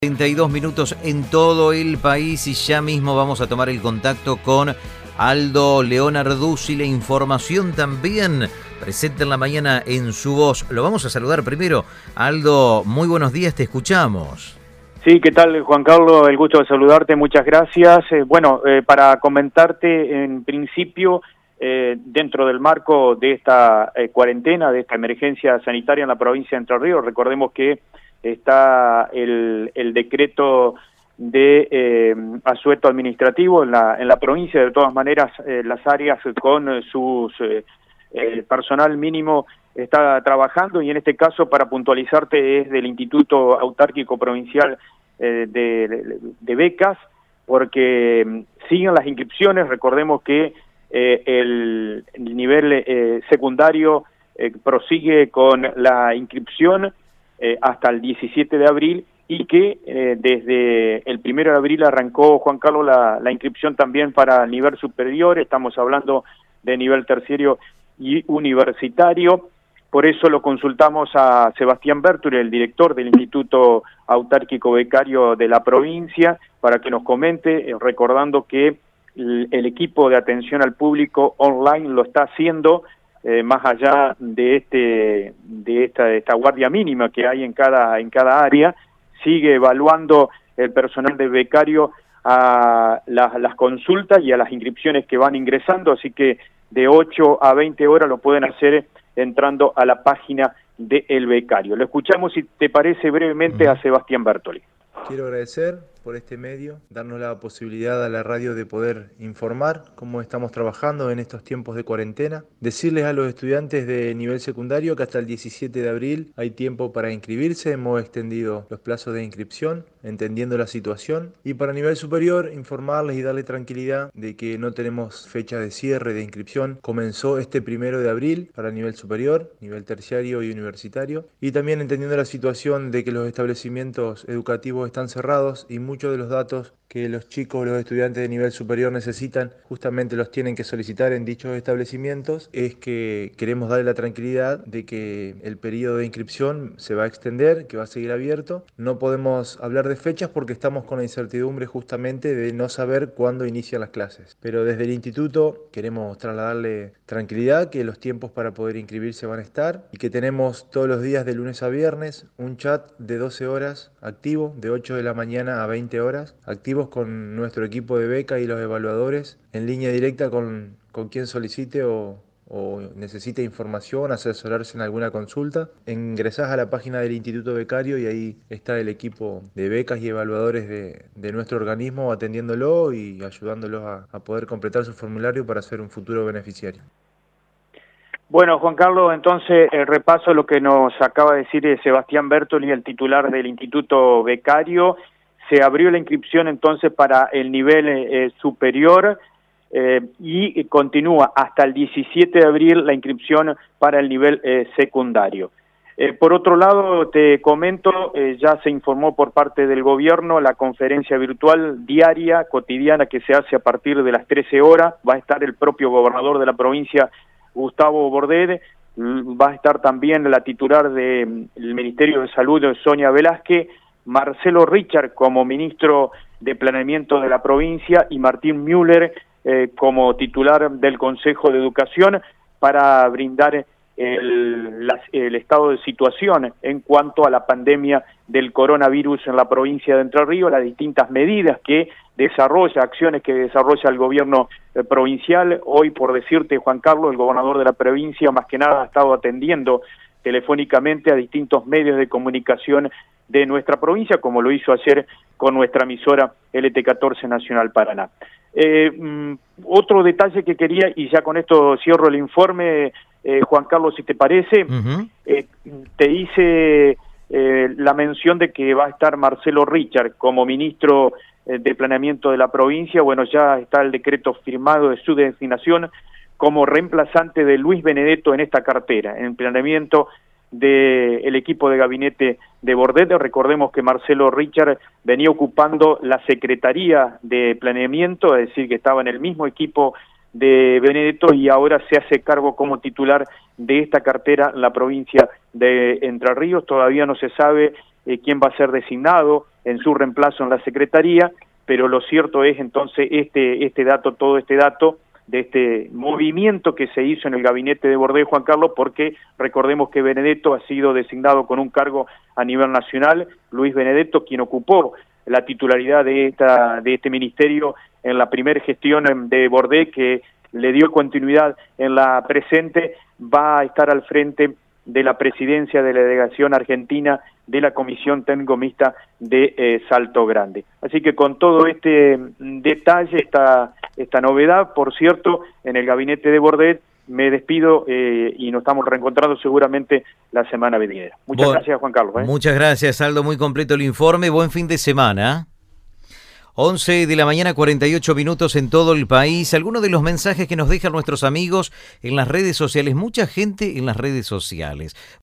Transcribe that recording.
32 minutos en todo el país y ya mismo vamos a tomar el contacto con Aldo Leonarduzzi. La información también presente en la mañana en su voz. Lo vamos a saludar primero. Aldo, muy buenos días, te escuchamos. Sí, ¿qué tal, Juan Carlos? El gusto de saludarte, muchas gracias. Para comentarte, en principio, dentro del marco de esta cuarentena, de esta emergencia sanitaria en la provincia de Entre Ríos, recordemos que está el decreto de asueto administrativo en la provincia. De todas maneras, las áreas con sus personal mínimo está trabajando, y en este caso, para puntualizarte, es del Instituto Autárquico Provincial de Becas, porque siguen las inscripciones. Recordemos que el nivel secundario prosigue con la inscripción hasta el 17 de abril, y que desde el 1 de abril arrancó, Juan Carlos, la inscripción también para el nivel superior. Estamos hablando de nivel terciario y universitario. Por eso lo consultamos a Sebastián Bertoli, el director del Instituto Autárquico Becario de la provincia, para que nos comente, recordando que el equipo de atención al público online lo está haciendo más allá de esta guardia mínima que hay en cada área. Sigue evaluando el personal de becario a las consultas y a las inscripciones que van ingresando, así que de 8 a 20 horas lo pueden hacer entrando a la página del becario. Lo escuchamos, si te parece, brevemente a Sebastián Bertoli. Quiero agradecer por este medio, darnos la posibilidad a la radio de poder informar cómo estamos trabajando en estos tiempos de cuarentena. Decirles a los estudiantes de nivel secundario que hasta el 17 de abril hay tiempo para inscribirse. Hemos extendido los plazos de inscripción, entendiendo la situación. Y para nivel superior, informarles y darles tranquilidad de que no tenemos fecha de cierre de inscripción. Comenzó este 1 de abril para nivel superior, nivel terciario y universitario. Y también entendiendo la situación de que los establecimientos educativos están cerrados, y muchos de los datos que los chicos, los estudiantes de nivel superior necesitan, justamente los tienen que solicitar en dichos establecimientos. Es que queremos darle la tranquilidad de que el periodo de inscripción se va a extender, que va a seguir abierto. No podemos hablar de fechas porque estamos con la incertidumbre justamente de no saber cuándo inician las clases. Pero desde el instituto queremos trasladarle tranquilidad, que los tiempos para poder inscribirse van a estar, y que tenemos todos los días de lunes a viernes un chat de 12 horas activo, de 8 de la mañana a 20 horas, activos con nuestro equipo de beca y los evaluadores, en línea directa con quien solicite o necesite información, asesorarse en alguna consulta. Ingresás a la página del Instituto Becario y ahí está el equipo de becas y evaluadores de nuestro organismo atendiéndolo y ayudándolos a poder completar su formulario para ser un futuro beneficiario. Bueno, Juan Carlos, entonces repaso lo que nos acaba de decir Sebastián Bertoli, el titular del Instituto Becario. Se abrió la inscripción entonces para el nivel superior y continúa hasta el 17 de abril la inscripción para el nivel secundario. Por otro lado, te comento, ya se informó por parte del gobierno la conferencia virtual diaria, cotidiana, que se hace a partir de las 13 horas. Va a estar el propio gobernador de la provincia, Gustavo Bordet. Va a estar también la titular del Ministerio de Salud, Sonia Velázquez, Marcelo Richard como ministro de Planeamiento de la provincia, y Martín Müller como titular del Consejo de Educación, para brindar el estado de situación en cuanto a la pandemia del coronavirus en la provincia de Entre Ríos, las distintas medidas que desarrolla, acciones que desarrolla el gobierno provincial. Hoy, por decirte, Juan Carlos, el gobernador de la provincia más que nada ha estado atendiendo telefónicamente a distintos medios de comunicación de nuestra provincia, como lo hizo ayer con nuestra emisora LT14 Nacional Paraná. Otro detalle que quería, y ya con esto cierro el informe, Juan Carlos, si te parece, te hice la mención de que va a estar Marcelo Richard como ministro de Planeamiento de la provincia. Bueno, ya está el decreto firmado de su designación como reemplazante de Luis Benedetto en esta cartera, en planeamiento del equipo de gabinete de Bordet. Recordemos que Marcelo Richard venía ocupando la Secretaría de Planeamiento, es decir, que estaba en el mismo equipo de Benedetto, y ahora se hace cargo como titular de esta cartera en la provincia de Entre Ríos. Todavía no se sabe quién va a ser designado en su reemplazo en la Secretaría, pero lo cierto es entonces todo este dato de este movimiento que se hizo en el gabinete de Bordet, Juan Carlos, porque recordemos que Benedetto ha sido designado con un cargo a nivel nacional, Luis Benedetto, quien ocupó la titularidad de este ministerio en la primera gestión de Bordet, que le dio continuidad en la presente, va a estar al frente de la presidencia de la delegación argentina de la Comisión Técnico Mixta de Salto Grande. Así que con todo este detalle, esta novedad, por cierto, en el gabinete de Bordet, me despido y nos estamos reencontrando seguramente la semana venidera. Muchas gracias, Juan Carlos. Muchas gracias, Aldo, muy completo el informe. Buen fin de semana. 11 de la mañana, 48 minutos en todo el país. Algunos de los mensajes que nos dejan nuestros amigos en las redes sociales. Mucha gente en las redes sociales.